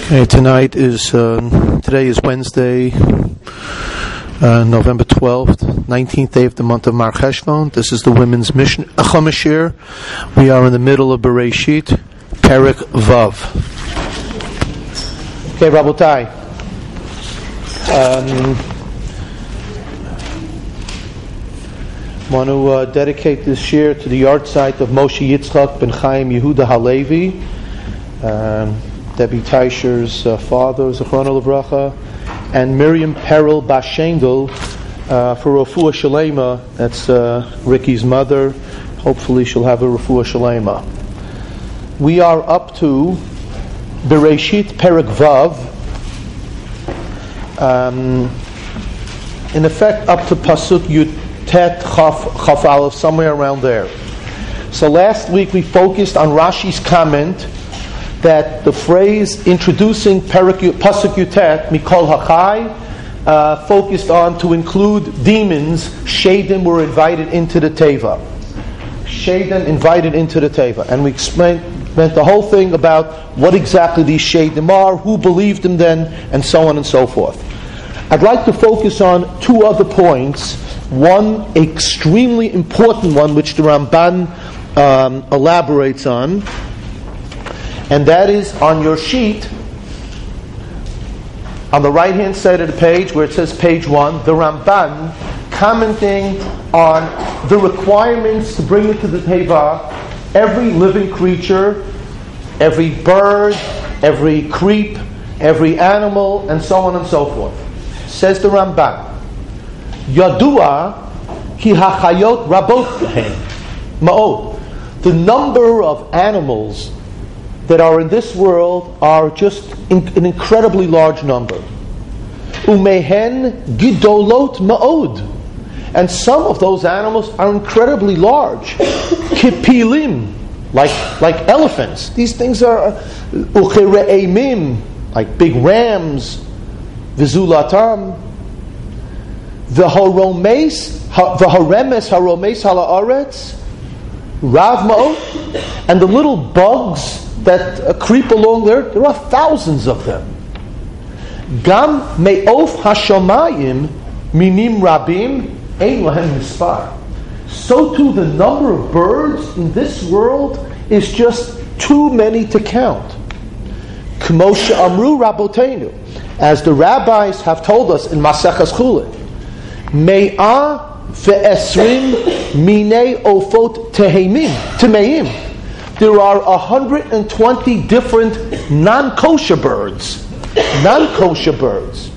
Okay, today is Wednesday, November 12th, 19th day of the month of Mar Cheshvan. This is the women's mission, Chumash year. We are in the middle of Bereshit, Perek Vav. Okay, Rabotai. I want to dedicate this year to the yard site of Moshe Yitzchak ben Chaim Yehuda Halevi, Debbie Teischer's father, Zechrono Livracha, and Miriam Perel Bashendel for Refuah Shalema. That's Ricky's mother. Hopefully she'll have a Refuah Shalema. We are up to Bereshit Perek Vav. In effect, up to Pasuk Yud Tet Chaf Aleph, somewhere around there. So last week we focused on Rashi's comment that the phrase introducing Pasuk Yutet, Mikol Hachai, focused on to include demons. Shadim were invited into the Teva. Shadim invited into the Teva. And we meant the whole thing about what exactly these Shadim are, who believed them then, and so on and so forth. I'd like to focus on two other points. One extremely important one, which the Ramban elaborates on, and that is on your sheet, on the right-hand side of the page, where it says page 1, the Ramban commenting on the requirements to bring into the Teva every living creature, every bird, every creep, every animal, and so on and so forth. Says the Ramban, Yadua ki hachayot rabot lahem ma'od. The number of animals that are in this world are just an incredibly large number. Umehen gidolot ma'od. And some of those animals are incredibly large. Kipilim, like elephants. These things are uchere'emim, like big rams. Vizulatam. V'haremes haromes hala'aretz. Rav ma'od. And the little bugs that creep along there are thousands of them. Gam me'of hashamayim minim rabim ein lahem mispar. So too the number of birds in this world is just too many to count. K'mo she'amru rabotenu, as the rabbis have told us in Maseches Chulin, me'ah ve'esrim minei ofot temeim. There are 120 different non-kosher birds. Non-kosher birds.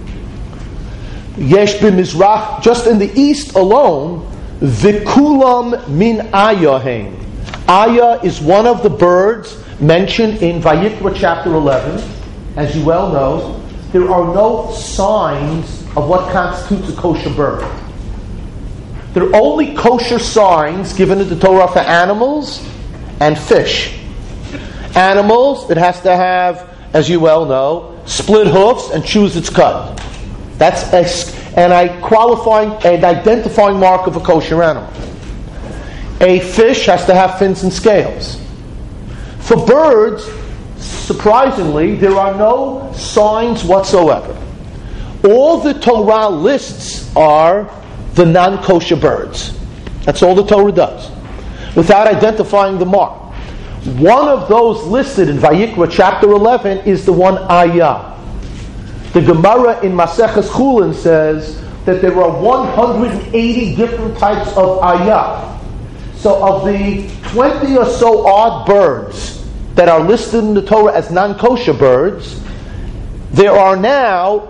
Yesh b'mizrach, just in the east alone, v'kulam min ayahem. Aya is one of the birds mentioned in Vayikra chapter 11. As you well know, there are no signs of what constitutes a kosher bird. There are only kosher signs given in the Torah for animals and fish. Animals, it has to have, as you well know, split hoofs and chews its cud. That's an identifying mark of a kosher animal. A fish has to have fins and scales. For birds, surprisingly, there are no signs whatsoever. All the Torah lists are the non-kosher birds. That's all the Torah does, without identifying the mark. One of those listed in Vayikra chapter 11 is the one Ayah. The Gemara in Maseches Chulin says that there are 180 different types of Ayah. So of the 20 or so odd birds that are listed in the Torah as non-kosher birds, there are now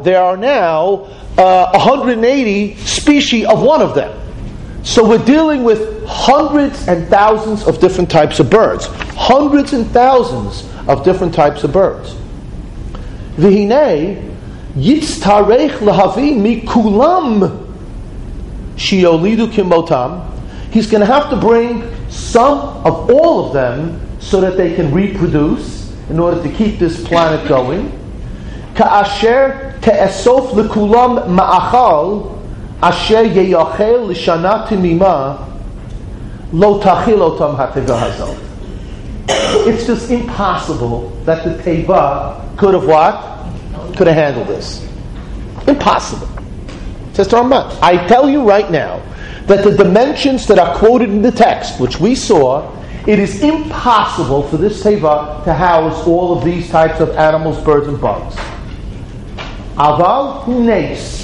180 species of one of them. So we're dealing with hundreds and thousands of different types of birds. Hundreds and thousands of different types of birds. V'hinei yitztarech lahavi mikulam shiolidu kimotam. He's going to have to bring some of all of them so that they can reproduce in order to keep this planet going. Ka'asher te'esof lekulam ma'achal asher yeyachel l'shana timima lo tachil otam hateva hazot. It's just impossible that the teva could have what? Could have handled this. Impossible. Says the Ramban. I tell you right now that the dimensions that are quoted in the text, which we saw, it is impossible for this teva to house all of these types of animals, birds, and bugs. Aval hu nes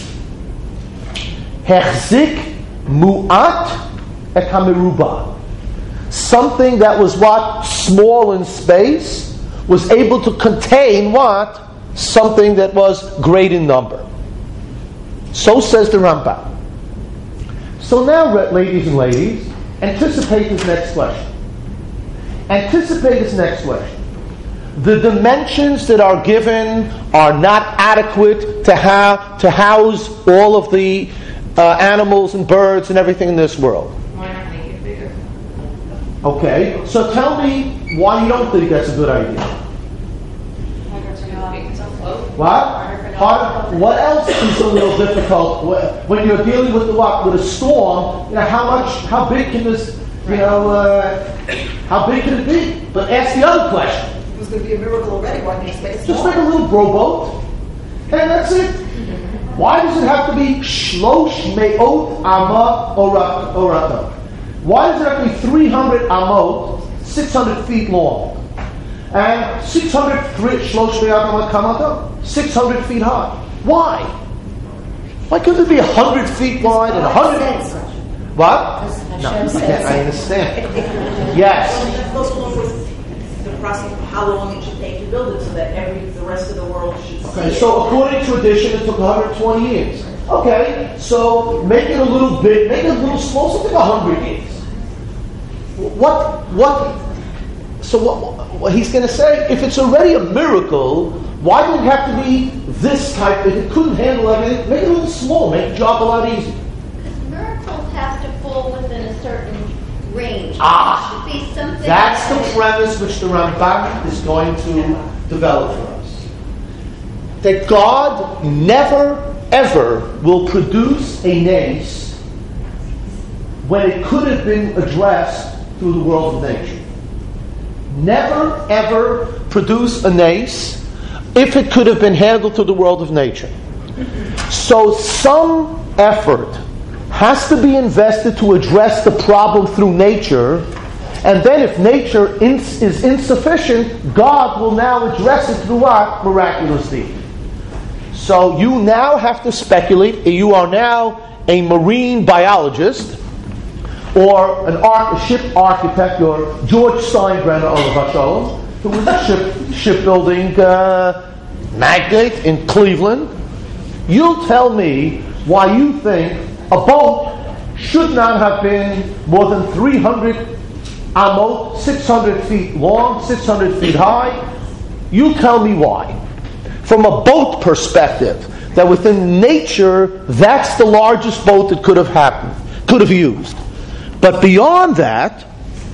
hechzik mu'at et hameruba. Something that was what? Small in space was able to contain what? Something that was great in number. So says the Rambam. So now, ladies and ladies, anticipate this next question. Anticipate this next question. The dimensions that are given are not adequate to house all of the animals and birds and everything in this world. Why not make it bigger? Okay, so tell me why you don't think that's a good idea. What? What else is a little difficult when you're dealing with with a storm? How big can this? How big can it be? But ask the other question. It was going to be a miracle already. Why can't space? Just make a little rowboat, and that's it. Why does it have to be shlosh me'ot ama orata? Why does it have to be 300 amot, 600 feet long? And 600 feet high. Why? Why couldn't it be 100 feet wide and 100? What? No, I understand. Yes. That goes along with the process of how long it should take to build it, so that the rest of the world should see it. So according to tradition, it took 120 years. Okay, so make it a little big, make it a little small, something 100 years. So what he's going to say, if it's already a miracle, why would it have to be this type? If it couldn't handle everything, make it a little small, make the job a lot easier. Because miracles have to fall within a certain range. Ah, it should be something that's the premise which the Rambam is going to develop for us. That God never, ever will produce a nace when it could have been addressed through the world of nature. Never, ever produce a nace if it could have been handled through the world of nature. So some effort has to be invested to address the problem through nature, and then if nature is insufficient, God will now address it through what? Miraculous deed. So you now have to speculate. You are now a marine biologist, or a ship architect, or George Steinbrenner, who was a shipbuilding magnate in Cleveland. You'll tell me why you think a boat should not have been more than 300 amot, 600 feet long, 600 feet high. You tell me why. From a boat perspective, that within nature, that's the largest boat that could have used. But beyond that,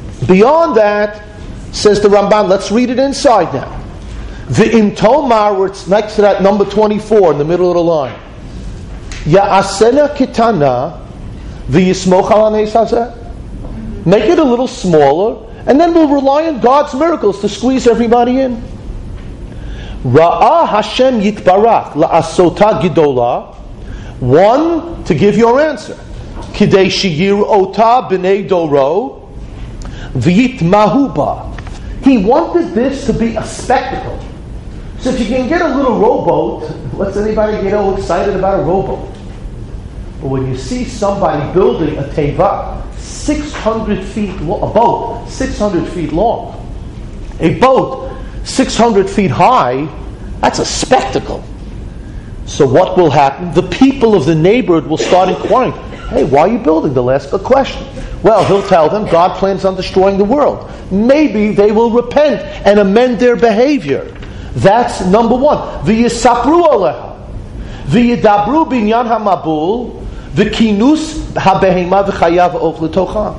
says the Ramban, let's read it inside now. The Imtomar, where it's next to that number 24 in the middle of the line. Ya'asena kitana v'yismoch al hanes hazeh. Make it a little smaller, and then we'll rely on God's miracles to squeeze everybody in. Ra'ah Hashem yitbarach la'asota gidola. One, to give your answer. Kidei shiyir ota b'nei doro v'yitmahu ba. He wanted this to be a spectacle. So if you can get a little rowboat, what's anybody get all excited about a rowboat? But when you see somebody building a teva, 600 feet long, a boat 600 feet long, a boat 600 feet high, that's a spectacle. So what will happen? The people of the neighborhood will start inquiring, hey, why are you building? They'll ask a question. Well, he'll tell them God plans on destroying the world. Maybe they will repent and amend their behavior. That's number one. V'yisapru aleha, v'yidabru binyan hamabul, v'kinus habehema v'chayav och l'tocha,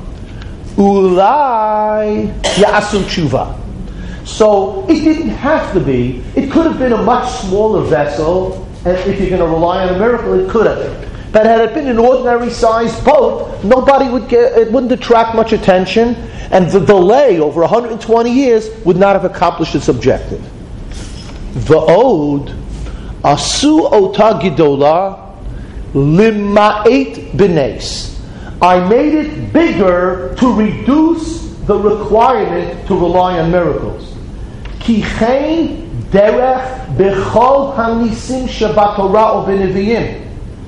ulai ya'asun tshuva. So it didn't have to be. It could have been a much smaller vessel, and if you're going to rely on a miracle, it could have been. But had it been an ordinary sized boat, nobody would get. It wouldn't attract much attention, and the delay over 120 years would not have accomplished its objective. V'od asu ota gidola lima'et b'nes. I made it bigger to reduce the requirement to rely on miracles. Ki chein derech b'chol hanisim shebatorah u'b'neviim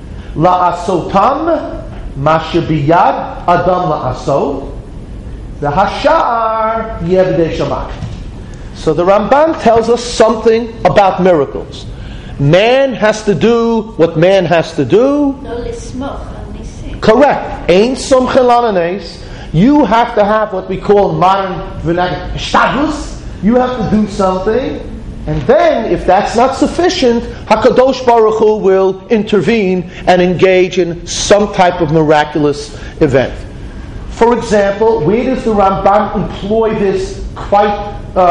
la'asotam ma shebiyad adam la'asot v'hashar yevdei shamak. So the Ramban tells us something about miracles. Man has to do what man has to do. Correct. Ein somchel ananes. You have to have what we call modern vernacular shtadlus. You have to do something, and then if that's not sufficient, Hakadosh Baruch Hu will intervene and engage in some type of miraculous event. For example, where does the Ramban employ this quite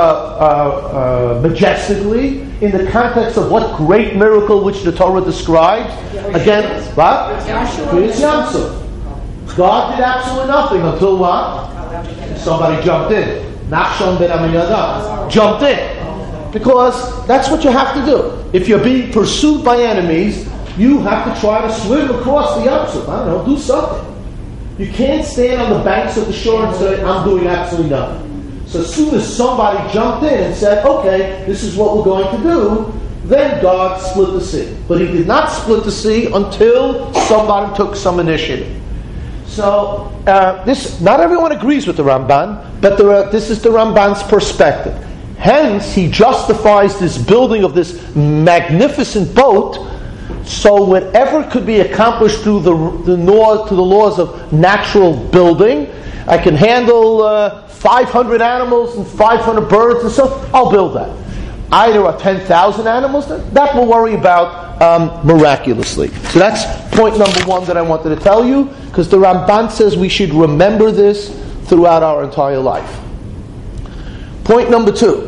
majestically in the context of what great miracle which the Torah describes? Again, what? Kriyas Yam Suf. God did absolutely nothing until what? Somebody jumped in. Nachshon ben Aminadab jumped in. Because that's what you have to do. If you're being pursued by enemies, you have to try to swim across the Yam Suf. I don't know, do something. You can't stand on the banks of the shore and say, I'm doing absolutely nothing. So as soon as somebody jumped in and said, okay, this is what we're going to do, then God split the sea. But he did not split the sea until somebody took some initiative. So, this not everyone agrees with the Ramban, but this is the Ramban's perspective. Hence, he justifies this building of this magnificent boat, so whatever could be accomplished through the laws of natural building. I can handle 500 animals and 500 birds and so I'll build that. Either 10,000 animals, that we'll worry about miraculously. So that's point number one that I wanted to tell you, because the Ramban says we should remember this throughout our entire life. Point number two.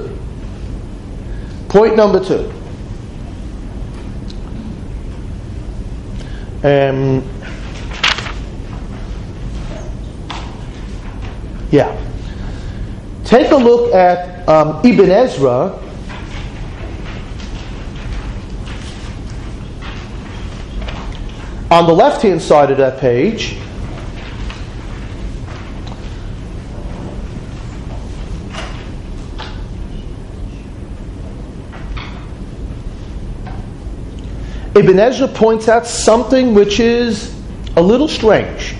Take a look at Ibn Ezra. On the left-hand side of that page, Ibn Ezra points out something which is a little strange.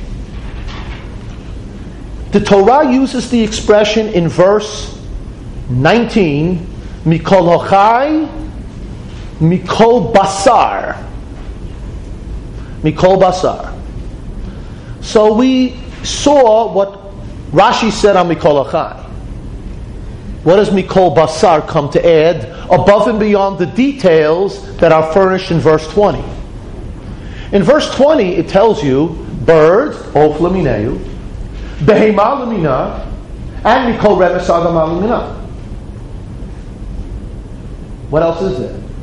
The Torah uses the expression in verse 19, Mikol Hochai, Mikol Basar. Mikol Basar. So we saw what Rashi said on Mikol Hochai. What does Mikol Basar come to add above and beyond the details that are furnished in verse 20? In verse 20 it tells you birds, Of Lamineu, Behema Lamina, and Mikol Remes Adam Lamina. What else is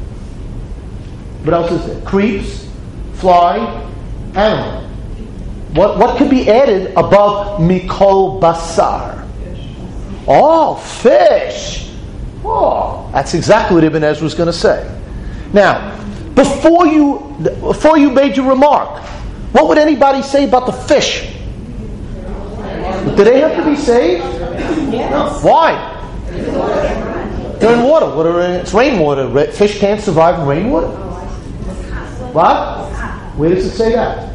there? Creeps, fly, animal. What could be added above Mikol Basar? Oh, fish. Oh, that's exactly what Ibn Ezra was going to say. Now, before you made your remark, what would anybody say about the fish? Do they have to be saved? Yes. No. Why? They're in water. It's rainwater. Fish can't survive in rainwater. What? Where does it say that?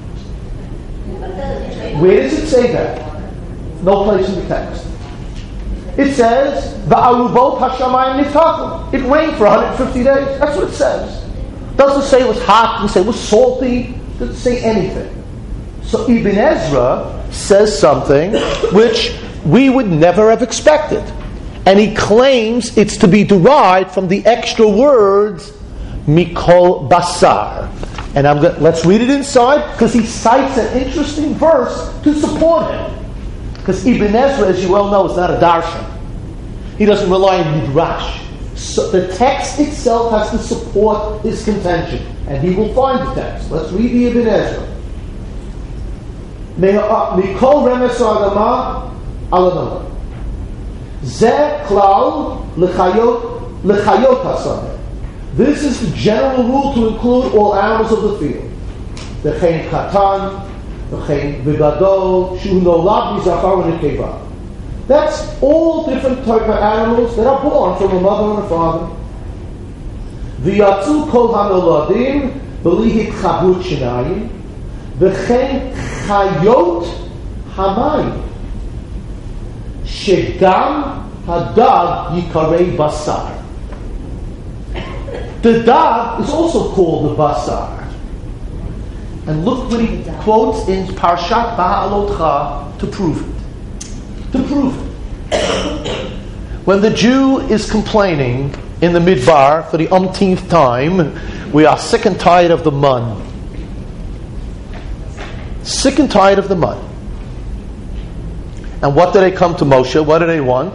Where does it say that? No place in the text. It says, "Va'aruvot hashamayim nitachu." It rained for 150 days. That's what it says. It doesn't say it was hot. It doesn't say it was salty. It doesn't say anything. So Ibn Ezra says something which we would never have expected. And he claims it's to be derived from the extra words, Mikol Basar. And let's read it inside, because he cites an interesting verse to support him. Because Ibn Ezra, as you well know, is not a darshan. He doesn't rely on midrash. So the text itself has to support his contention. And he will find the text. Let's read the Ibn Ezra. Mikol Remes Adama Alanama. Ze klal l'chayot lechayot hasameh. This is the general rule to include all animals of the field. V'chein chatan, v'chein v'gadol, shu nolad mizachar v'nekeva. That's all different type of animals that are born from a mother and a father. V'yatzu kol hanoladim b'li hitchabut shinayim v'chein chayot hamayim shegam hadag yikarei basar. The dag is also called the basar. And look what he quotes in Parshat Ba'alotcha to prove it. To prove it. When the Jew is complaining in the midbar for the umpteenth time, we are sick and tired of the mun. Sick and tired of the mun. And what do they come to Moshe? What do they want?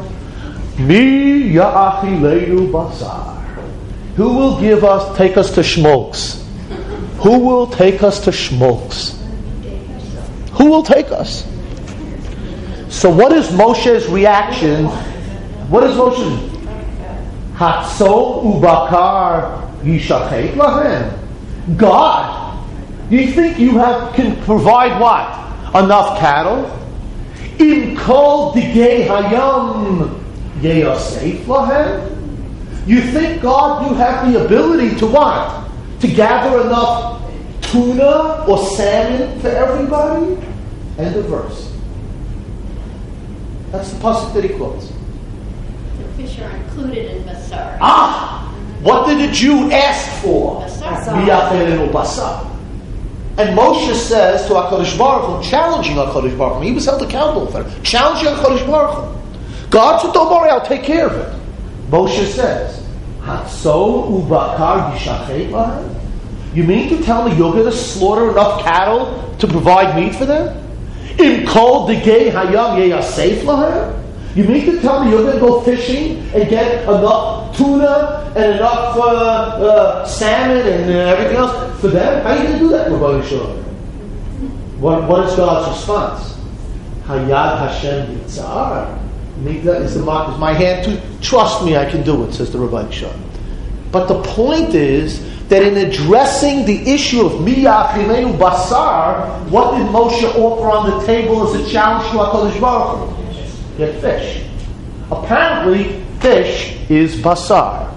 Mi ya'achilenu basar. Who will take us to Shmolks? Who will take us to Shmolks? Who will take us? So what is Moshe's reaction? What is Moshe's? Hatzo ubakar yishachet lahem. God, you think you can provide what? Enough cattle? Im kol digei hayam yeyasef lahem. You think, God, you have the ability to what? To gather enough tuna or salmon for everybody? End of verse. That's the pasuk that he quotes. The fish are included in basar. What did the Jew ask for? Basar. And Moshe says to HaKadosh Baruch Hu, challenging HaKadosh Baruch Hu, he was held accountable for it, challenging HaKadosh Baruch Hu. God said, don't worry, I'll take care of it. Moshe says, Hatzo ubakar yishachet lahem? You mean to tell me you're going to slaughter enough cattle to provide meat for them? Im kol digei hayam yeyasef lahem? You mean to tell me you're going to go fishing and get enough tuna and enough salmon and everything else for them? How are you going to do that, Rabbi Yeshua? What is God's response? Hayad Hashem yitzar. Is my hand too? Trust me, I can do it, says the Rabbi Shah. But the point is that in addressing the issue of miyachilenu basar, what did Moshe offer on the table as a challenge to HaKadosh Baruch Hu? Get fish. Apparently, fish is basar.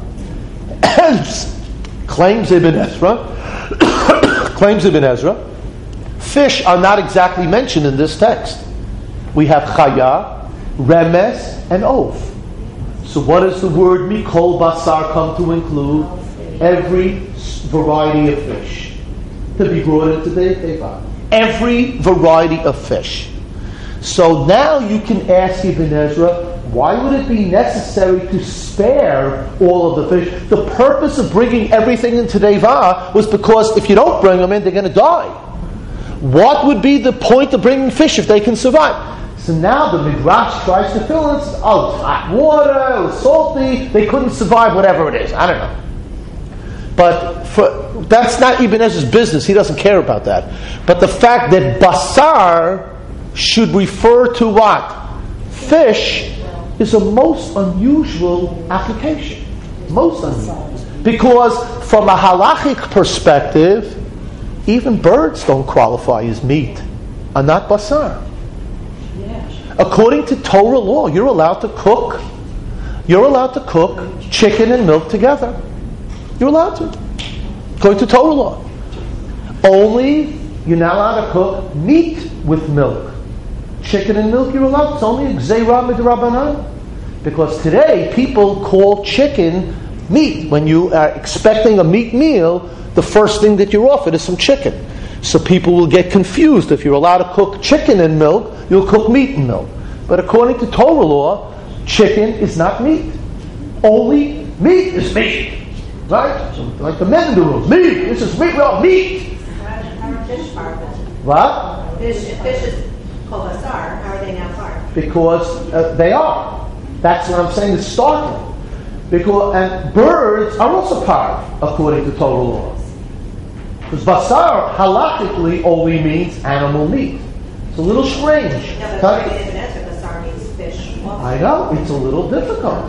Claims Ibn Ezra, fish are not exactly mentioned in this text. We have chaya, remes, and oath. So what does the word mikol basar come to include? Every variety of fish to be brought into the teva. Every variety of fish. So now you can ask Ibn Ezra, why would it be necessary to spare all of the fish? The purpose of bringing everything into Teva was because if you don't bring them in, they're going to die. What would be the point of bringing fish if they can survive? So now the Midrash tries to fill it. Oh, it's hot water, it was salty, they couldn't survive, whatever it is. I don't know. But that's not Ibn Ezra's business. He doesn't care about that. But the fact that basar should refer to what? Fish is a most unusual application. Most unusual. Because from a halachic perspective, even birds don't qualify as meat, are not basar. According to Torah law, you're allowed to cook chicken and milk together. You're allowed to. According to Torah law. Only you're not allowed to cook meat with milk. Chicken and milk you're allowed. It's only gzeira midrabanan. Because today people call chicken meat. When you are expecting a meat meal, the first thing that you're offered is some chicken. So people will get confused. If you're allowed to cook chicken and milk, you'll cook meat and milk. But according to Torah law, chicken is not meat. Only meat is meat. Right? So like the men in the room. Meat! This is meat! Well, meat! How are fish part of it? What? Fish is kol basar. How are they now part? Because they are. That's what I'm saying is startling. And birds are also part, according to Torah law. Because basar halachically only means animal meat. It's a little strange. Yeah, but basar means fish. I know, it's a little difficult.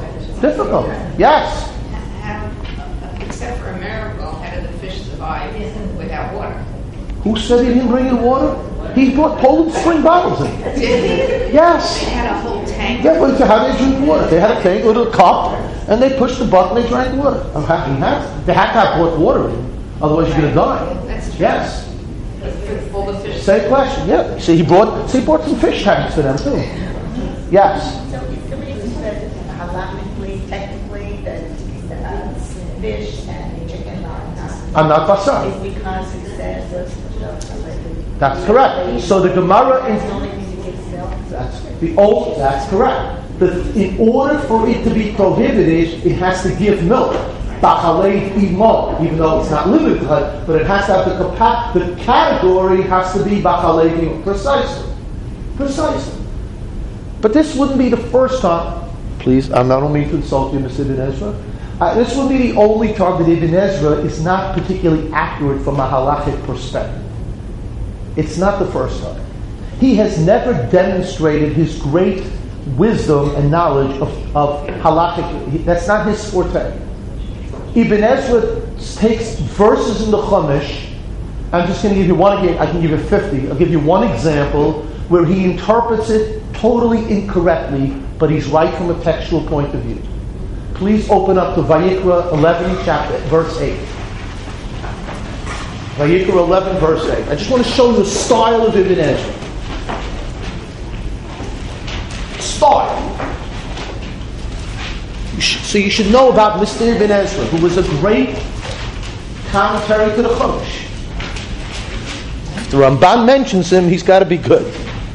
Difficult. Yes. Except for a miracle, how did the fish survive without water? Who said he didn't bring in water? He brought Poland Spring bottles in. Did he? Yes. They had a whole tank. Yeah, but how did they drink water? They had a tank, a little cup, and they pushed the button and they drank water. They had to have brought water in, otherwise you're going to die. That's true. Yes. All the fish. Same question. Yeah. See, he brought some fish tanks for them too. Yes. So the reason says halachically, technically, that fish and chicken are not basar. is because it says That's correct. So the Gemara it's the only thing that gives milk. That's correct. In order for it to be prohibited, it has to give milk. Bachalei imo, even though it's not limited to it, but it has to have the category has to be bachalei imo. Precisely. But this wouldn't be the first time. Please, I'm not only to insult you, Mr. Ibn Ezra. This would be the only time that Ibn Ezra is not particularly accurate from a halachic perspective. It's not the first time. He has never demonstrated his great wisdom and knowledge of halachic. That's not his forte. Ibn Ezra takes verses in the Chumash. I'm just going to give you one. I can give you 50. I'll give you one example where he interprets it totally incorrectly, but he's right from a textual point of view. Please open up to Vayikra 11, verse 8. Vayikra 11, verse 8. I just want to show you the style of Ibn Ezra. Style. So you should know about Mr. Ibn Ezra, who was a great commentary to the Chumash. If the Ramban mentions him, he's got to be good.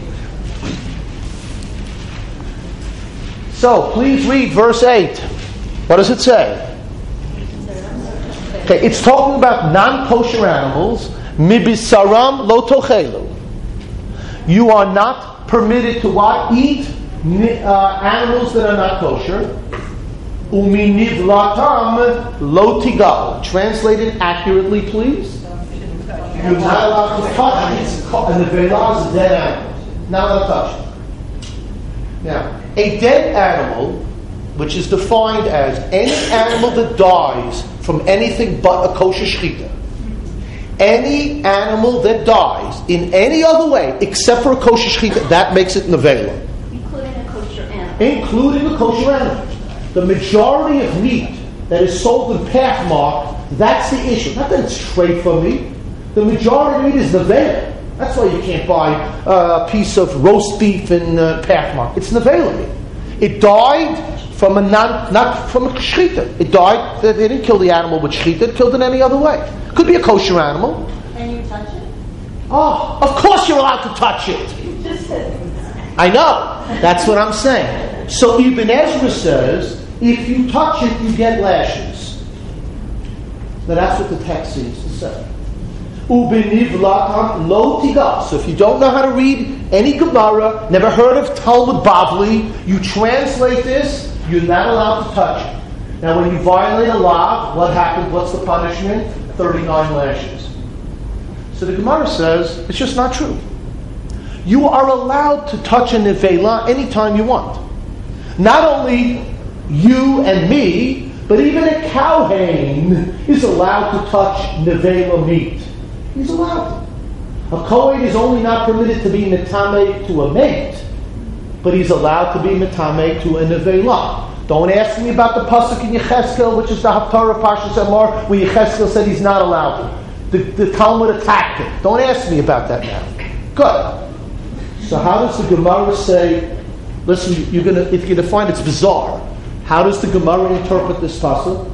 So, please read verse 8. What does it say? Okay, it's talking about non-kosher animals. Mibisaram lo tochelu. You are not permitted to what? Eat animals that are not kosher. Uminivlatam lo tigal. Translated accurately, please. You're not allowed to touch it. And the velah is a dead animal. Not allowed to touch it. Now, a dead animal, which is defined as any animal that dies from anything but a kosher shechita. Any animal that dies in any other way except for a kosher shechita, that makes it nevela. Including a kosher animal. Including a kosher animal. The majority of meat that is sold in Pathmark, that's the issue. Not that it's straight from meat. The majority of meat is nevela. That's why you can't buy a piece of roast beef in Pathmark. It's nevela meat. It died from not from a shechita. It died. They didn't kill the animal with shechita. It killed it any other way. Could be a kosher animal. Can you touch it? Oh, of course you're allowed to touch it. You just said I know. That's what I'm saying. So Ibn Ezra says, if you touch it, you get lashes. Now that's what the text seems to say. Ubinivlatam lo tigal. So if you don't know how to read any Gemara, never heard of Talmud Bavli, you translate this, you're not allowed to touch it. Now when you violate a law, what happens? What's the punishment? 39 lashes. So the Gemara says, it's just not true. You are allowed to touch a nevela anytime you want. Not only you and me, but even a cowhane is allowed to touch nevela meat. He's allowed to. A Kohen is only not permitted to be metame to a mate, but he's allowed to be metame to a nevela. Don't ask me about the pasuk in Yecheskel, which is the Haftarah of Parshas Emor, where Yecheskel said he's not allowed to. The Talmud attacked it. Don't ask me about that now. Good. So how does the Gemara say? Listen, if you're gonna find it's bizarre. How does the Gemara interpret this pasuk?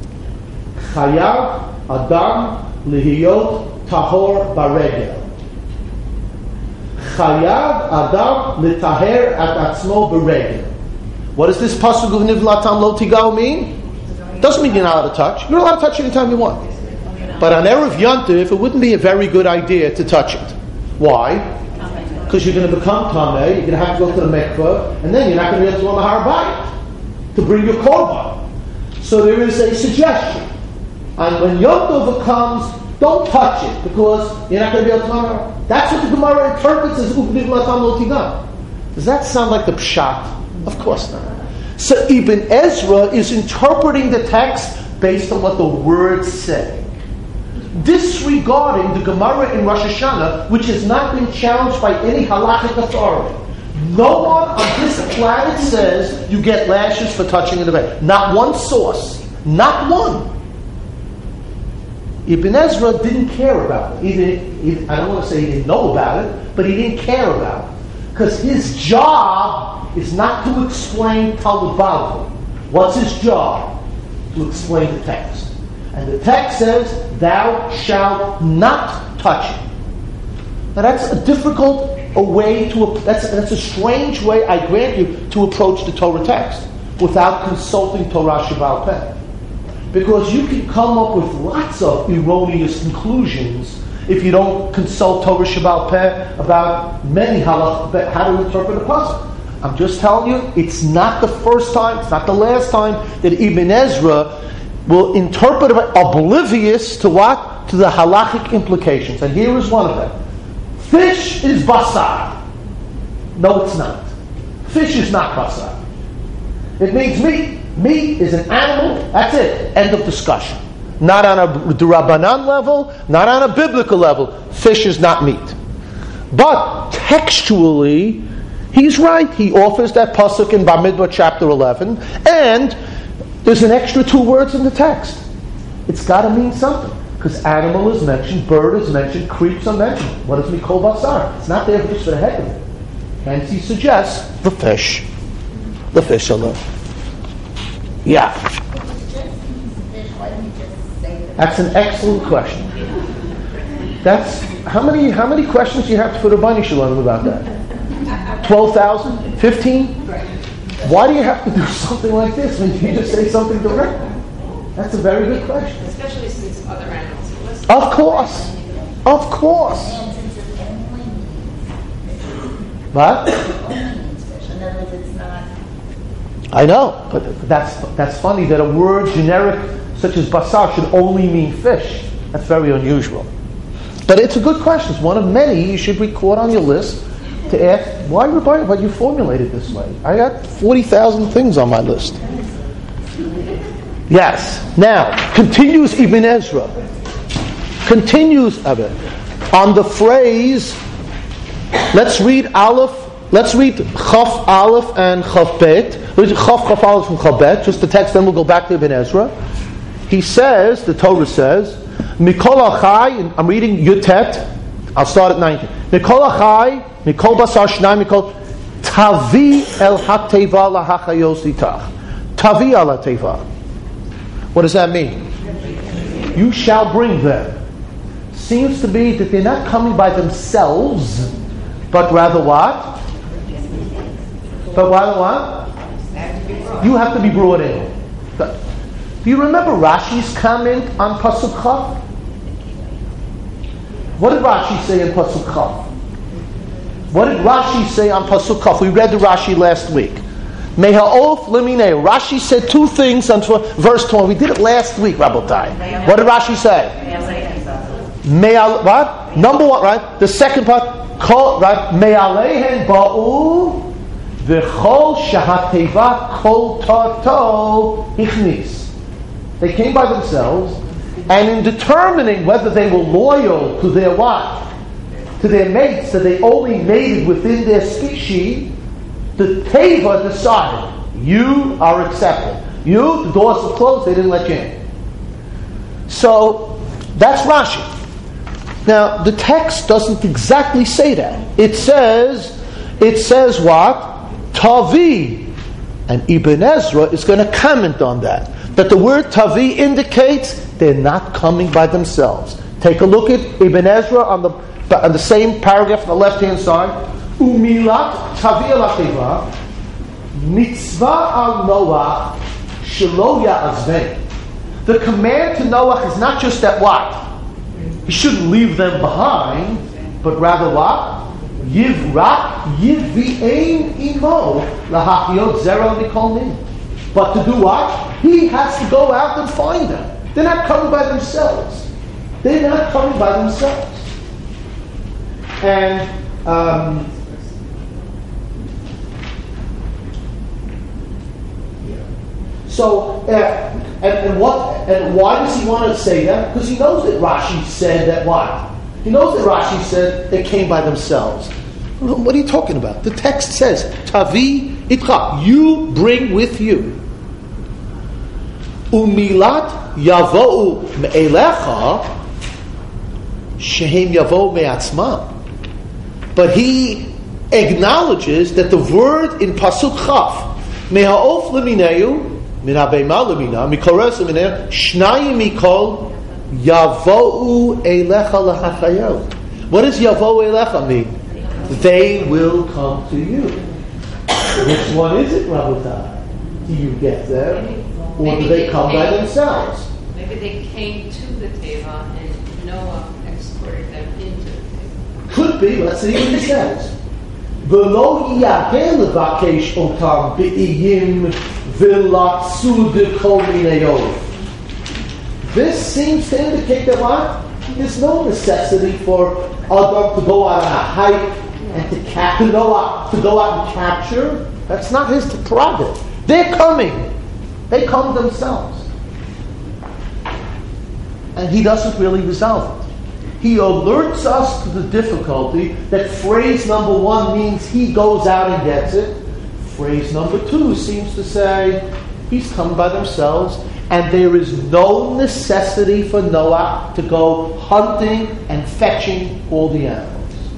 Chayav Adam lihiyot tahor baregel. Chayav Adam litaher at atzmo baregel. What does this pasuk of nivlatam lo tigal mean? Doesn't mean you're not allowed to touch. You're allowed to touch anytime you want. But on Erev Yontif, it wouldn't be a very good idea to touch it. Why? Because you're going to become tameh, you're going to have to go to the mikveh, and then you're not going to be able to go on the Har Bayit to bring your korban. So there is a suggestion. And when Yom Tov comes, don't touch it, because you're not going to be able to go on. That's what the Gemara interprets as Ubniv Latam Lo Tigal. Does that sound like the pshat? Of course not. So Ibn Ezra is interpreting the text based on what the words say, disregarding the Gemara in Rosh Hashanah, which has not been challenged by any halakhic authority. No one on this planet says you get lashes for touching an event. Not one source. Not one. Ibn Ezra didn't care about it. I don't want to say he didn't know about it, but he didn't care about it. Because his job is not to explain Talmud Bavli. What's his job? To explain the text. And the text says, thou shalt not touch it. Now that's a difficult way that's a strange way, I grant you, to approach the Torah text without consulting Torah Sheba'al Peh. Because you can come up with lots of erroneous conclusions if you don't consult Torah Sheba'al Peh about many how to interpret a pasuk. I'm just telling you, it's not the first time, it's not the last time that Ibn Ezra will interpret it oblivious to what? To the halachic implications. And here is one of them. Fish is basar. No, it's not. Fish is not basar. It means meat. Meat is an animal. That's it. End of discussion. Not on a D'Rabbanan level, not on a biblical level. Fish is not meat. But textually, he's right. He offers that pasuk in Bamidbar chapter 11, and there's an extra 2 words in the text. It's got to mean something. Because animal is mentioned, bird is mentioned, creeps are mentioned. What does Mikol Basar? It's not there just for the heck of it. Hence he suggests the fish. The fish alone. Yeah. That's an excellent question. That's how many questions do you have for the Bani Shalom about that? 12,000? 15? Why do you have to do something like this when you just say something direct? That's a very good question. Especially since other animals are listed. Of course. Of course. What? I know, but that's funny that a word generic such as basar should only mean fish. That's very unusual. But it's a good question. It's one of many you should record on your list to ask, why you formulated this way? I got 40,000 things on my list. Yes. Now, continues Ibn Ezra. Continues of it. On the phrase, let's read Chaf Aleph and Chaf Bet. Chaf Aleph and Chaf Bet, just the text, then we'll go back to Ibn Ezra. He says, the Torah says, Mikol Achai, I'm reading Yutet, I'll start at 19. Mikol Achai, Mikol Basar Shnai, Mikol Tavi El HaTeva LaHachayos Itach. Tavi El HaTeva. What does that mean? You shall bring them. Seems to be that they're not coming by themselves, but rather what? But rather what? You have to be brought in. Do you remember Rashi's comment on Pasuk Chaf? What did Rashi say in Pasuk Chaf? What did Rashi say on Pasuk Chaf? We read the Rashi last week. Meha'of leminei. Rashi said 2 things on verse 12. We did it last week, Rabotai. What did Rashi say? What? Number 1, right? The second part, right? Me'alehen ba'u v'chol shahateva kol tarto hichnis. They came by themselves, and in determining whether they were loyal to their wife, to their mates, that they only mated within their species, the Teva decided, you are accepted. You, the doors were closed, they didn't let you in. So, that's Rashi. Now, the text doesn't exactly say that. It says what? Tavi. And Ibn Ezra is going to comment on that. That the word Tavi indicates they're not coming by themselves. Take a look at Ibn Ezra on the same paragraph on the left-hand side. Umilat Tavi al-Ativa Mitzvah al Noach Shelo Ya'azvei. The command to Noach is not just that what? He shouldn't leave them behind, but rather what? Yivrak Yiv'ein imo lahachiyot zera mikol min. But to do what? He has to go out and find them. They're not coming by themselves. They're not coming by themselves. And So, and why does he want to say that? Because he knows that Rashi said that what? He knows that Rashi said they came by themselves. What are you talking about? The text says, Tavi itcha, you bring with you. Umilat yavo'u me'elecha, shehem yavo'u me'atzmam. But he acknowledges that the word in Pasuk Chaf, me'ha'of lemineu, min ha'beima lemina, mikores lemineu, shnayim mikol, yavo'u elecha l'hachayot. What does yavo'u elecha mean? They will come to you. Which one is it, Rabotai? Do you get them? Or do they come by themselves? Maybe they came to the Teva and Noah escorted them into the Teva. Could be. Let's see what he says. V'lo yiyageh levakesh otam be'iyim v'latsu dekol minayot. This seems to indicate that what? There's no necessity for Adam to go out on a hike and to go out and capture. That's not his prerogative. They're coming. They come themselves. And he doesn't really resolve it. He alerts us to the difficulty that phrase number 1 means he goes out and gets it. Phrase number 2 seems to say he's come by themselves, and there is no necessity for Noah to go hunting and fetching all the animals.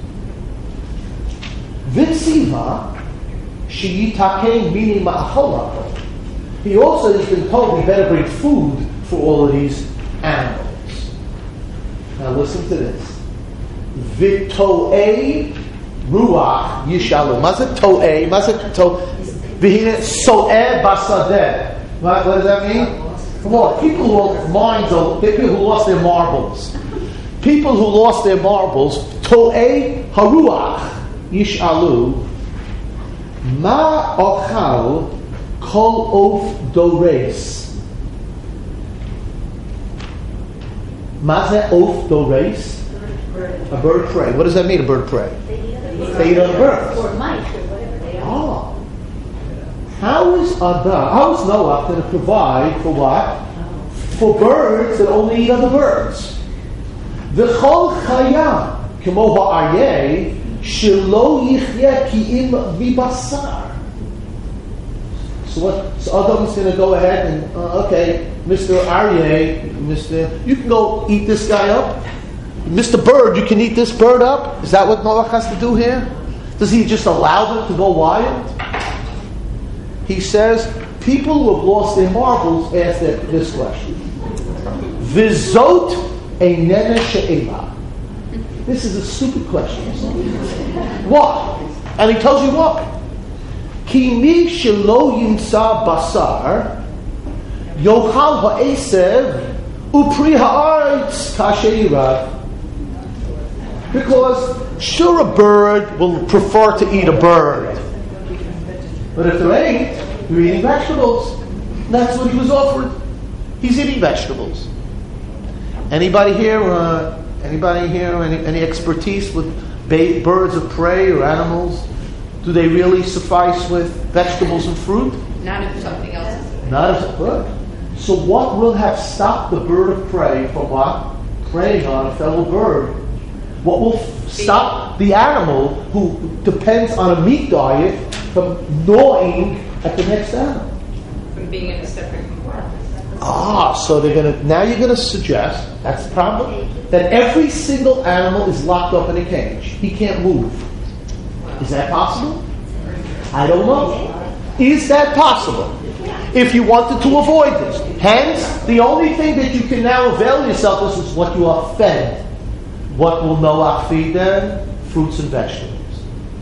Vitziva sheyitake mini ma'acholako. He also has been told we better bring food for all of these animals. Now listen to this. V'to'ei ruach yishalu. Mazet to'ei, mazet to', v'hine so'eh basadeh. What does that mean? Come on, people who lost their marbles. People who lost their marbles, to'ei haruach yishalu. Ma ochal kol of dores. Maze of dores? A bird prey. What does that mean, a bird prey? They eat other birds. Or mice, or whatever they are. Oh. How is Noah going to provide for what? For birds that only eat other birds. V'chol chaya k'mo ha'aryeh shelo yichyeh ki'im v'basar. So Adam's going to go ahead and, okay, Mr. Aryeh, you can go eat this guy up. Mr. Bird, you can eat this bird up. Is that what Noah has to do here? Does he just allow them to go wild? He says, people who have lost their marbles ask this question. Vizot einene she'ela. This is a stupid question. Why? And he tells you why. Ki mi shelo yimsa basar yochal ha'esev upri ha'aretz kasheirav. Because sure, a bird will prefer to eat a bird. But if there ain't, you're eating vegetables. That's what he was offered. He's eating vegetables. Anybody here? Any expertise with birds of prey or animals? Do they really suffice with vegetables and fruit? Not if something else is there. Not if good. So what will have stopped the bird of prey from what? Preying on a fellow bird? What will stop the animal who depends on a meat diet from gnawing at the next animal? From being in a separate compartment. So now you're going to suggest, that's the problem, that every single animal is locked up in a cage. He can't move. Is that possible? I don't know. Is that possible? If you wanted to avoid this. Hence, the only thing that you can now avail yourself of is what you are fed. What will Noah feed them? Fruits and vegetables.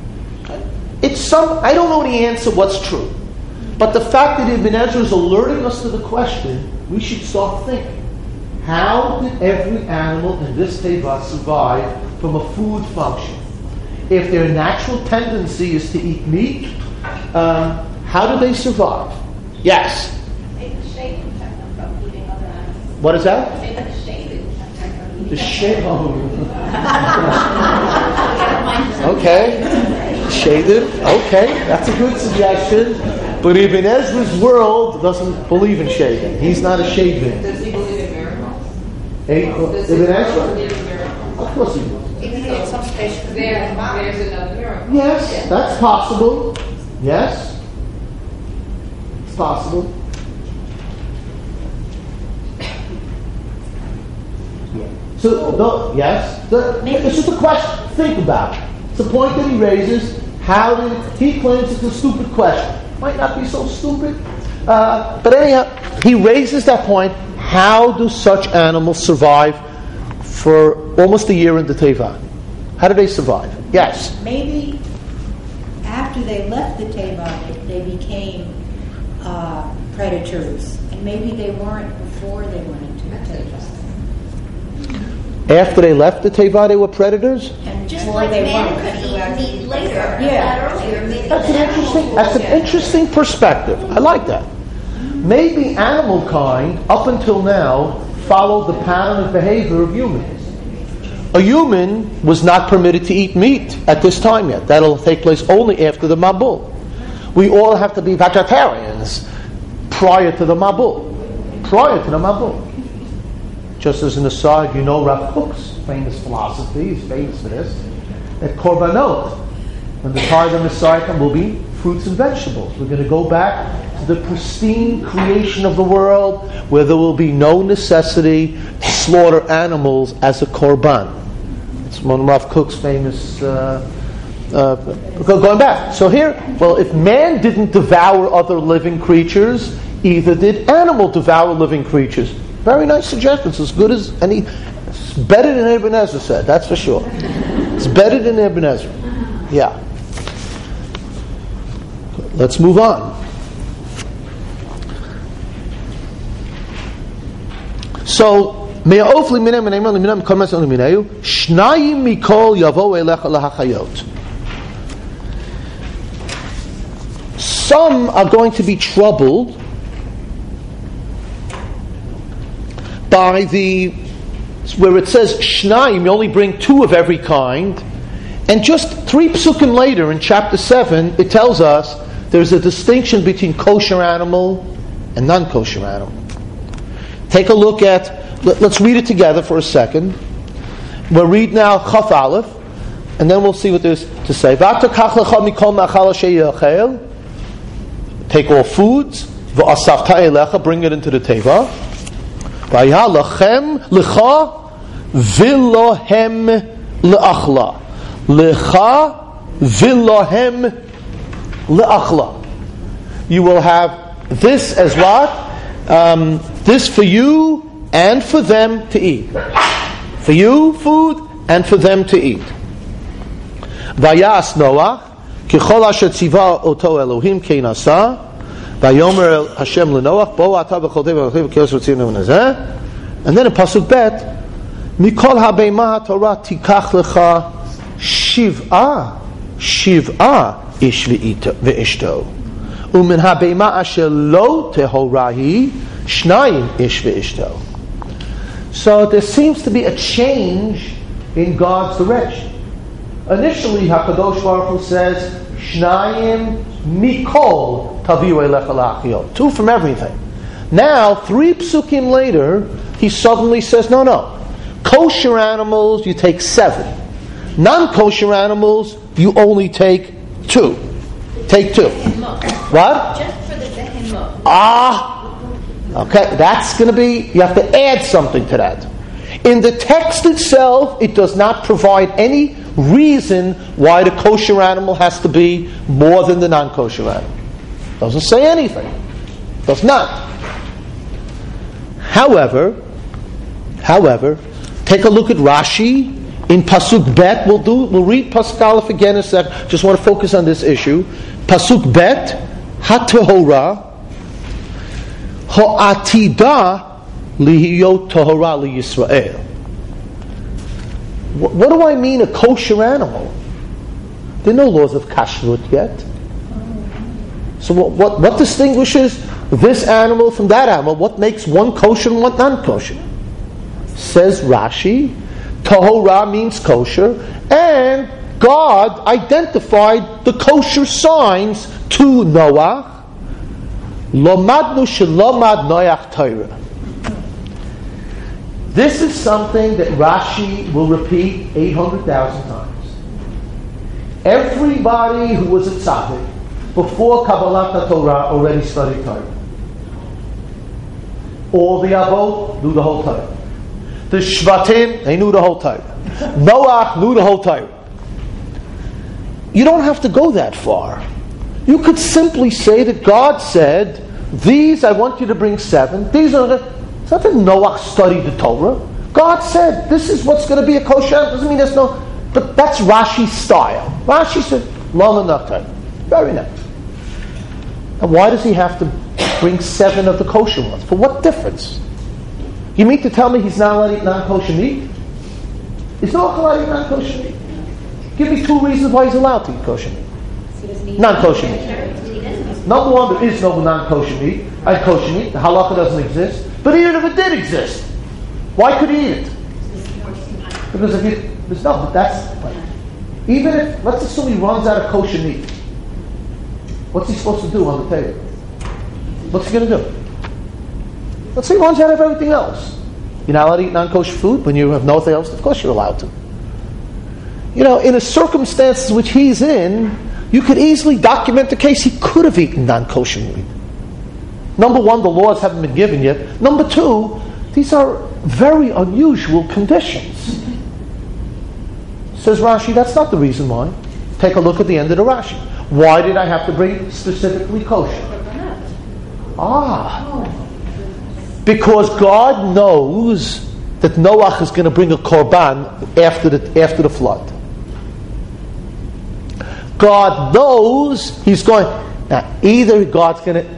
I don't know the answer what's true. But the fact that Ibn Ezra is alerting us to the question, we should start thinking. How did every animal in this teva survive from a food function? If their natural tendency is to eat meat, how do they survive? Yes? What is that? The shade. Okay. Shaded. Okay. That's a good suggestion. But Ibn Ezra's world doesn't believe in shaving. He's not a shaving. Does he believe in miracles? Ibn Ezra? Believe in miracles? Of course he does. In some spaces, There's another miracle. Yes, that's possible. Yes. It's possible. So, yes, it's just a question. Think about it. It's a point that he raises. He claims it's a stupid question. Might not be so stupid. But anyhow, he raises that point. How do such animals survive for almost a year in the Teva? How do they survive? Yes. Maybe after they left the Teva, they became predators. And maybe they weren't before they went into the Teva. After they left the Teva, they were predators? And Just before like they man weren't. could eat meat later, Yeah. not earlier. Maybe That's an interesting perspective. I like that. Maybe animal kind, up until now, followed the pattern of behavior of humans. A human was not permitted to eat meat at this time yet. That'll take place only after the Mabul. We all have to be vegetarians prior to the Mabul. Just as an aside, you know Rav Kook's famous philosophy, he's famous for this, that Korbanot, when the time of the Messiah will be fruits and vegetables. We're going to go back to the pristine creation of the world where there will be no necessity to slaughter animals as a korban. It's one of Rav Kook's famous going back. So here, well, if man didn't devour other living creatures, either did animal devour living creatures. Very nice suggestions, as good as any. It's better than Ibn Ezra said, that's for sure. It's better than Ibn Ezra. Yeah. Let's move on. So, some are going to be troubled by where it says Shnayim, you only bring 2 of every kind, and just 3 psukim later in chapter 7, it tells us there's a distinction between kosher animal and non-kosher animal. Take a look at, let's read it together for a second. We'll read now Chaf Aleph, and then we'll see what there's to say. Take all foods, bring it into the teva. Vaya lachem lecha vilohem leachla. Lecha vilohem leachla. You will have this as what? This for you and for them to eat. For you, food, and for them to eat. Vayas Noach kichol asher tziva oto Elohim keinasa. Vayomer Hashem leNoach bo ata b'chol teva v'chol v'kios v'tzinu v'nezeh. And then in pasuk bet, mikol habeimah haTorah tikach lecha shiv'a ish v'ishto. Umin habeimah asher lo tehorahi shnayim ish v'ishto. So there seems to be a change in God's direction. Initially, HaKadosh Baruch Hu says, Shnayim mikol taviu elecha la'achiyot. 2 from everything. Now, 3 psukim later, he suddenly says, no. Kosher animals, you take 7. Non-kosher animals, you only take 2. Take 2. What? Just for the behemoth. Okay, that's going to be, you have to add something to that. In the text itself, it does not provide any reason why the kosher animal has to be more than the non-kosher animal. Doesn't say anything. Does not. However, take a look at Rashi in Pasuk Bet. We'll read Pasuk Aleph again in a sec. Just want to focus on this issue. Pasuk Bet, HaTehorah Ha'atida lihiyot tahora liyisrael. What do I mean a kosher animal? There are no laws of kashrut yet. So what distinguishes this animal from that animal? What makes one kosher and one non-kosher? Says Rashi, tahora means kosher, and God identified the kosher signs to Noah Lomadnu shelomad Noach Torah. This is something that Rashi will repeat 800,000 times. Everybody who was a tzaddik before Kabbalat Torah already studied Torah. All the Avot knew the whole Torah. The Shvatim, they knew the whole Torah. Noach knew the whole Torah. You don't have to go that far. You could simply say that God said, these I want you to bring 7. These are the... It's not that Noach studied the Torah. God said, this is what's going to be a kosher. Doesn't mean there's no... But that's Rashi's style. Rashi said, long enough time. Very nice. And why does he have to bring 7 of the kosher ones? For what difference? You mean to tell me he's not allowed to eat non-kosher meat? Is Noach allowed to eat non-kosher meat? Give me 2 reasons why he's allowed to eat kosher meat. Non-kosher meat. Number 1, there is no non-kosher meat. And kosher meat, the halakha doesn't exist. But even if it did exist, why could he eat it? Because if there's no, but that's like, even if, let's assume he runs out of kosher meat. What's he supposed to do on the table? What's he going to do? Let's say he runs out of everything else. You're not allowed to eat non-kosher food when you have nothing else? Of course you're allowed to. You know, in the circumstances which he's in, you could easily document the case he could have eaten non-kosher meat. Number 1, the laws haven't been given yet. Number 2, these are very unusual conditions. Says Rashi, that's not the reason why. Take a look at the end of the Rashi. Why did I have to bring specifically kosher? Because God knows that Noach is going to bring a korban after the flood. God knows he's going. Now, either God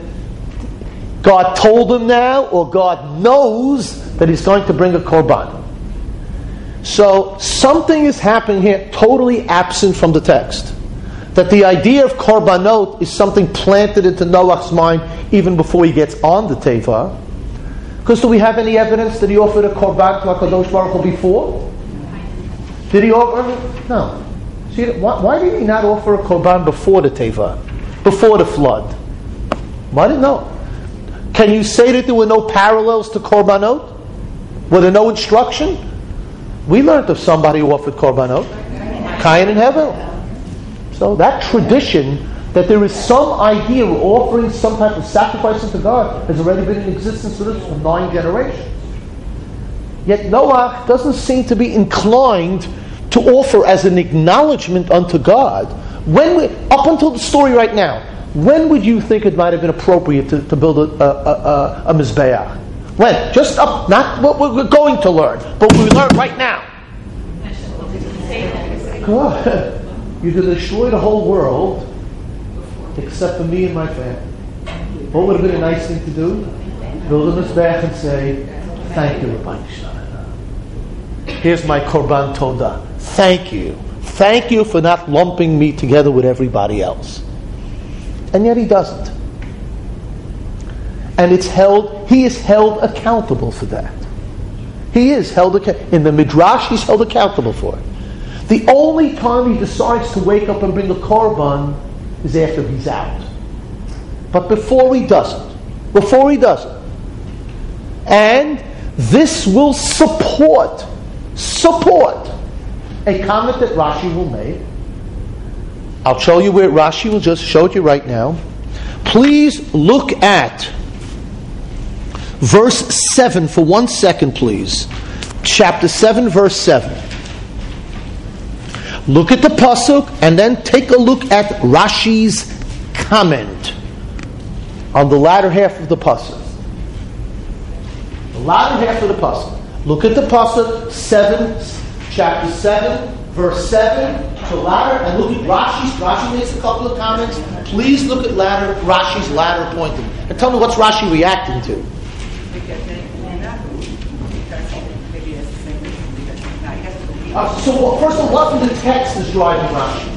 told him now, or God knows that he's going to bring a korban. So something is happening here totally absent from the text. That the idea of korbanot is something planted into Noach's mind even before he gets on the teva. Because do we have any evidence that he offered a korban to HaKadosh Baruch Hu before? Did he offer? No. See, why did he not offer a korban before the teva? Before the flood? Why didn't know? Can you say that there were no parallels to korbanot? Were there no instruction? We learned of somebody who offered korbanot. Cain and Hevel. So that tradition that there is some idea of offering some type of sacrifice unto God has already been in existence for 9 generations. Yet Noach doesn't seem to be inclined to offer as an acknowledgement unto God. Up until the story right now, when would you think it might have been appropriate to build a mizbeach? When? Just up, not what we're going to learn, but we learn right now. God, you could destroy the whole world except for me and my family. What would have been a nice thing to do? Build a mizbeach and say, thank you, Rabbi Shana. Here's my korban todah. Thank you. Thank you for not lumping me together with everybody else. And yet he doesn't. And he is held accountable for that. He is held in the Midrash, he's held accountable for it. The only time he decides to wake up and bring a korban is after he's out. But before he doesn't. And this will support a comment that Rashi will make. I'll show you where Rashi will just show it you right now. Please look at verse 7 for 1 second, please. Chapter 7, verse 7. Look at the pasuk and then take a look at Rashi's comment on the latter half of the pasuk. The latter half of the pasuk. Look at the pasuk 7, chapter 7, verse 7 to latter, and look at Rashi's. Rashi makes a couple of comments. Please look at Rashi's latter pointing, and tell me what's Rashi reacting to. So first of all, what in the text is driving Rashi?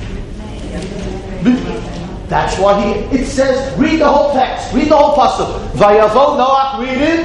That's why it says, read the whole text, read the whole pasuk. Vayavo Noach, read it.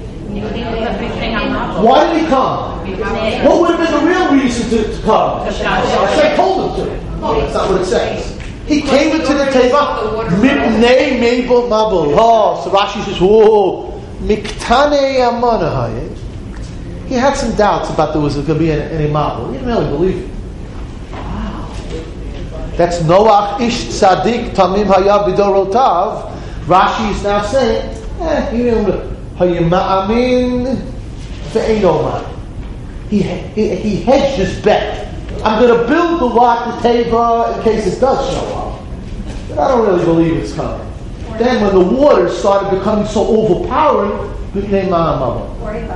Why did he come? What would have been the real reason to come? I told him to. No, that's not what it says. He came into the teva. Mipnei mebul mabul. Oh, so Rashi says, whoa, miktane amanahayet. He had some doubts about there was going to be any mabul. He didn't really believe it. Wow. That's Noach ish tzadik tamim haya b'dorotav. Rashi is now saying, he hedged his bet. I'm going to build the Lot, the Teva, in case it does show up. But I don't really believe it's coming. Then when the waters started becoming so overpowering, it became Mahamama.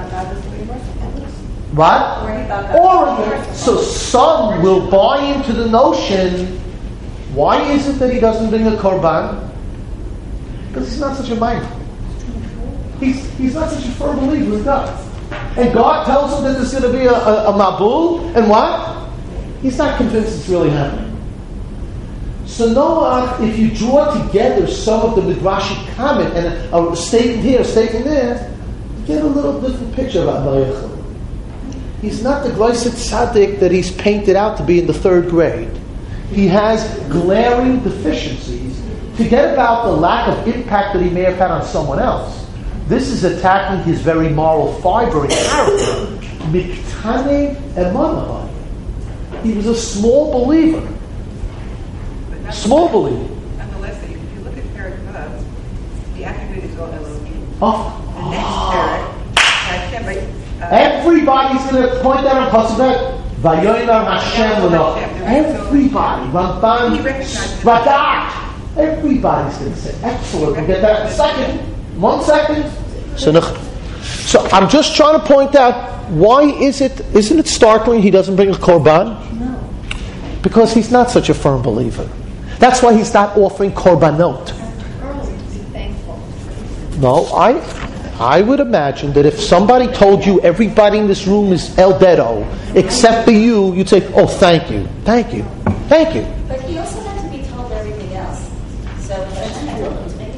What? Or so some will buy into the notion, why is it that he doesn't bring a korban? Because he's not such a mind. He's not such a firm believer in God. And God tells him that there's going to be a mabul, and what? He's not convinced it's really happening. So Noah, if you draw together some of the Midrashic comment and a statement here, a statement there, you get a little different picture about Noach. He's not the Gleiset Tzaddik that he's painted out to be in the third grade. He has glaring deficiencies. Forget about the lack of impact that he may have had on someone else. This is attacking his very moral fiber and character. Miktane emanahai. He was a small believer. Small believer. Nonetheless, if you look at Perek Vav, the attribute is called Elohim. Oh. The next Perek, everybody's going to point that on Pasuk. Vayomer Hashem Leno. Everybody. Ramban. Radak. Everybody's going to say, excellent. We'll get that in a second. 1 second. So I'm just trying to point out, why isn't it startling he doesn't bring a korban? No. Because he's not such a firm believer. That's why he's not offering korbanot. Early to be thankful. No, I would imagine that if somebody told you everybody in this room is El Dedo, except for you, you'd say, oh, thank you. But he also had to be told everything else. So he would know it.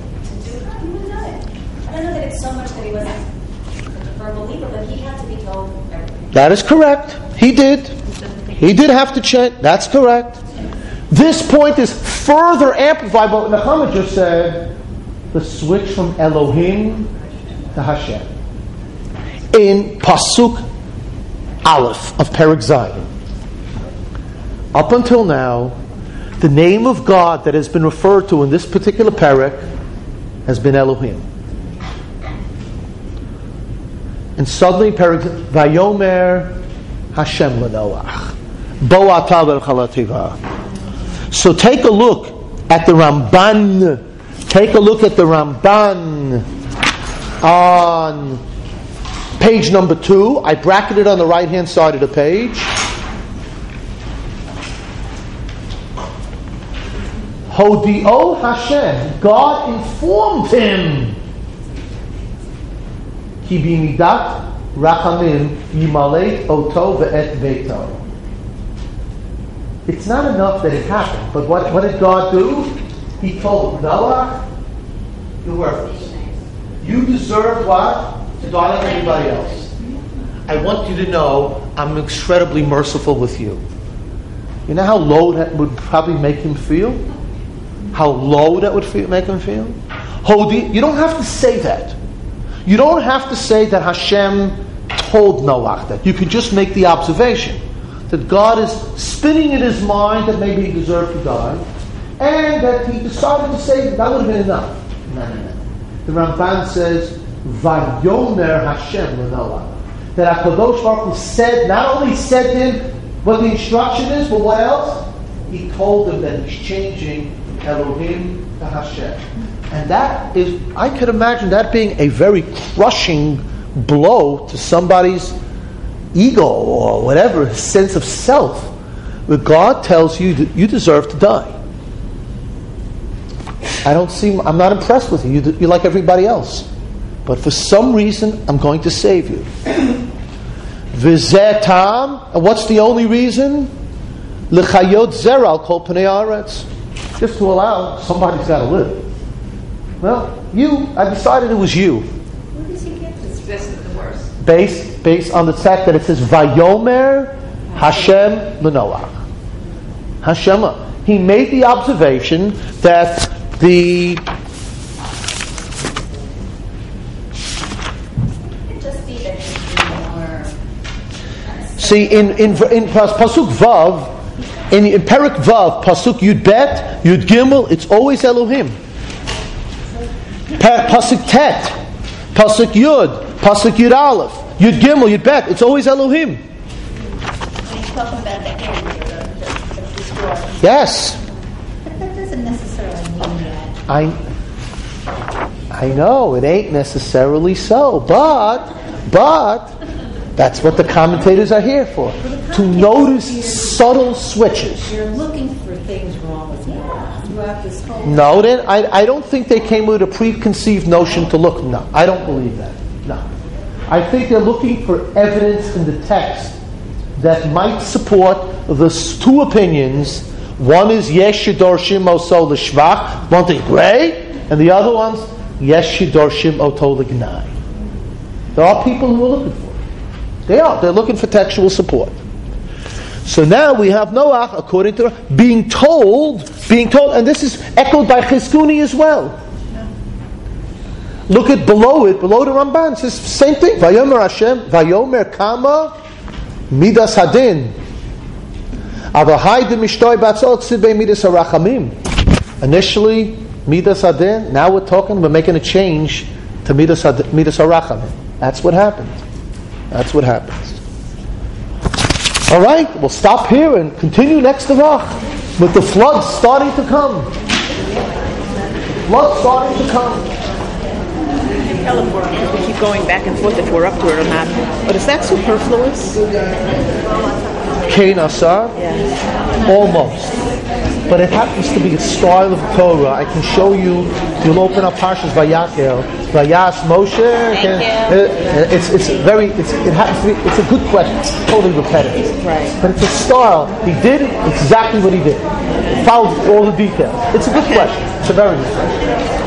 I don't know that it's so much that he wasn't a firm believer, but he had to be told everything. That is correct. He did. He did have to check. That's correct. This point is further amplified by what Nechama just said, the switch from Elohim to Hashem. In Pasuk Aleph of Perek Zayin. Up until now, the name of God that has been referred to in this particular Perek has been Elohim. And suddenly, Vayomer Hashem LeNoach. Bo ata v'chala. So take a look at the Ramban. Take a look at the Ramban on page number 2. I bracketed on the right-hand side of the page. Hodio Hashem. God informed him. Ki bimidat rachamim yimaleit oto ve'et beito. It's not enough that it happened, but what did God do? He told Noah, you're worthless. You deserve what? To die like everybody else. I want you to know I'm incredibly merciful with you. You know how low that would probably make him feel? How low that would make him feel? You don't have to say that. You don't have to say that Hashem told Noach that. You can just make the observation that God is spinning in his mind that maybe he deserved to die, and that he decided to say that would have been enough. No. The Ramban says, Vayomer Hashem LeNoach. That HaKadosh Baruch Hu said, not only said to him what the instruction is, but what else? He told him that he's changing Elohim to Hashem. And that is, I could imagine that being a very crushing blow to somebody's ego or whatever, sense of self, where God tells you that you deserve to die. I'm not impressed with you. You're like everybody else. But for some reason, I'm going to save you. V'zetam, and what's the only reason? L'chayot zeral kol pnei haaretz. Just to allow somebody's got to live. Well, I decided it was you. Where does he get this best of the worst? Based on the fact that it says Vayomer Hashem LeNoach. Hashem. he made the observation that the see in pasuk vav, in Perik vav, pasuk yud bet, yud gimel, it's always Elohim. Pasuk tet, pasuk yud, pasuk yud aleph, yud gimel, yud bet, it's always Elohim. He's talking about the end, the destroyer. Yes. But that doesn't necessarily mean that. I know it ain't necessarily so, but that's what the commentators are here for, to notice subtle switches. You're looking for things wrong with Noah throughout this whole. No, I don't think they came with a preconceived notion to look. No, I don't believe that. No, I think they're looking for evidence in the text that might support the two opinions. One is Yesh Shidorshim Oso L'Shvach, one thing great, and the other one's Yesh Shidorshim Oto L'Gnai. There are people who are looking for it. They're looking for textual support. So now we have Noach, according to being told, and this is echoed by Chizkuni as well. Look at below the Ramban, it says same thing. Vayomer Hashem, Vayomer Kama Midas Hadin. Initially, Midas Hadin, now we're making a change to Midas Harachamim. That's what happened. That's what happens. All right, we'll stop here and continue next Tavach with the floods starting to come. Floods starting to come. Because we keep going back and forth if we're up to it or not. But is that superfluous? Kain Asar? Yes. Almost. But it happens to be a style of Torah. I can show you. You'll open up Parshas Vayakel, Vayas Moshe. It's a good question. It's totally repetitive. Right. But it's a style. He did exactly what he did. Followed all the details. It's a good question. It's a very good question.